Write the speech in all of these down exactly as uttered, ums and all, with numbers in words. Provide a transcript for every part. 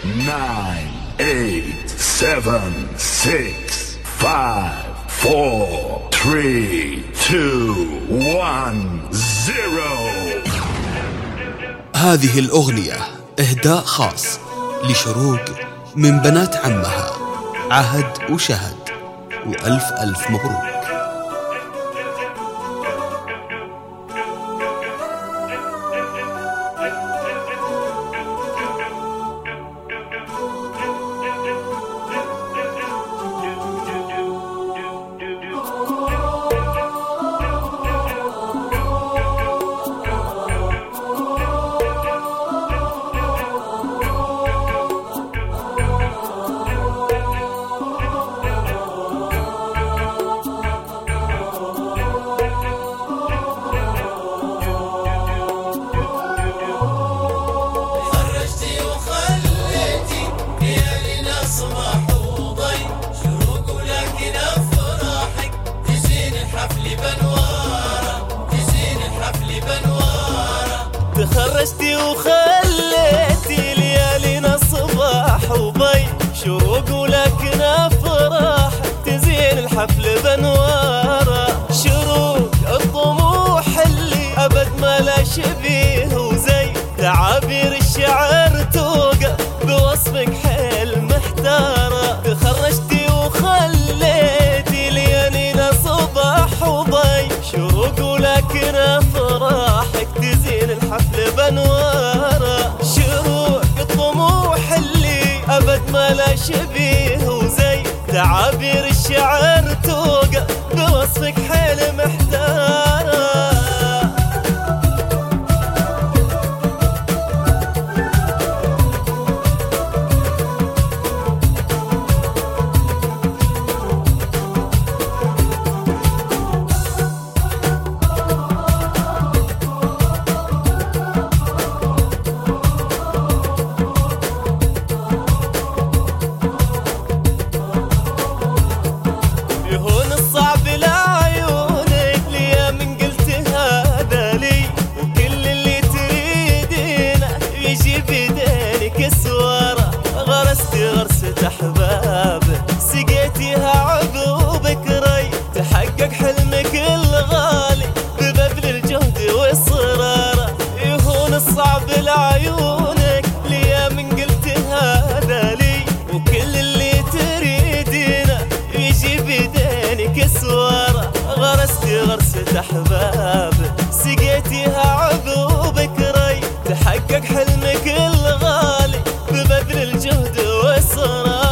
nine, eight, seven, six, five, four, three, two, one, zero. هذه الأغنية إهداء خاص لشروق من بنات عمها عهد وشهد، وألف ألف مبروك. تخرجتي وخليتي ليالينا صباح وضي، شروق ولكن افراح تزين الحفل بانواره، شروق الطموح اللي ابد ما لا شبيه وزي، تعابير الشعر توقع بوصفك حيل محتاره. تخرجتي وخليتي ليالينا صباح وضي، شروق ولكن افراحك تزين الحفل بانواره، شروق الطموح اللي ابد ما لا شبيه وزي، تعابير الشعر توقع بوصفك حيل محتاره. أحبابك سقيتيها عقوبك ري، تحقق حلمك الغالي ببذل الجهد والصرارة. يهون الصعب لعيونك ليا من قلت هذا لي، وكل اللي تريدينه يجي بيدينك سوارة. غرستي غرسة أحبابك سقيتيها عقوبك ري، تحقق حلمك الغالي ببذل الجهد والصرارة.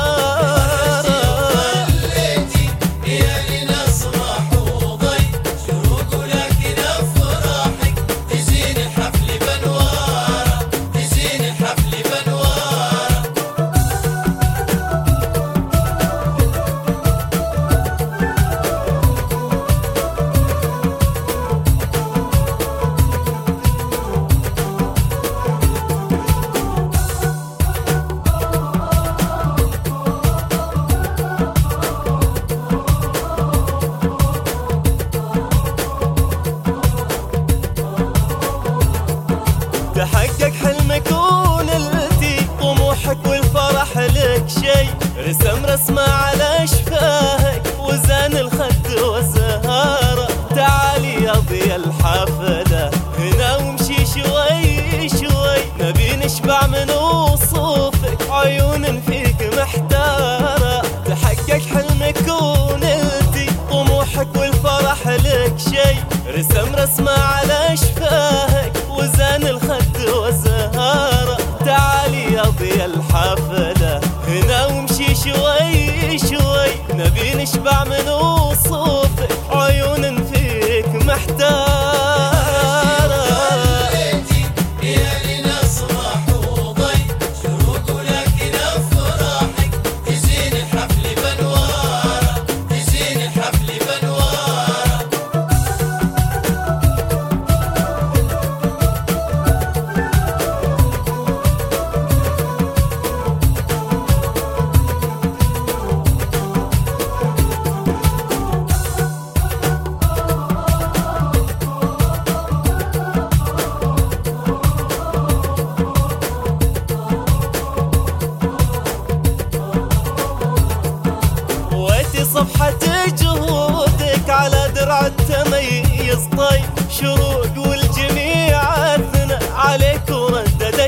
تحقق حلمك ونلتي طموحك والفرح لك شي، رسم رسمة على شفاهك وزان الخد والزهارة. تعالي يا ضي الحفلة هنا وامشي شوي شوي، نبي نشبع من وصوفك عيون فيك محتارة. تحقق حلمك ونلتي طموحك والفرح لك شي، رسم رسمة على شفاهك وزان الخد والزهارة. تعالي يا ضي الحفلة هنا وامشي شوي شوي، نبي نشبع من وصوفك عيون فيك محتارة.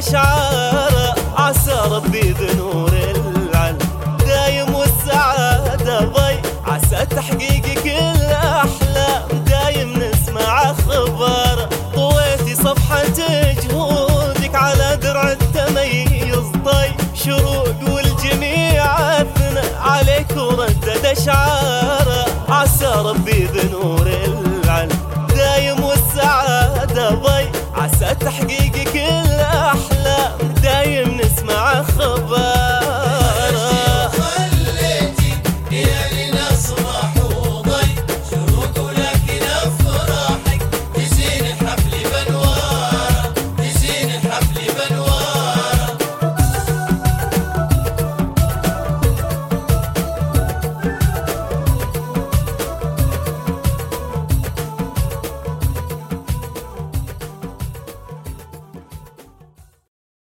أشعاره، عسى ربي بنور العلم دايم والسعادة ضي، عسى تحقيق كل أحلام دايم نسمع أخبار. طويتي صفحة جهودك على درع التميز طي، شروق والجميع أثنى عليك وردد أشعاره، عسى ربي بنور العلم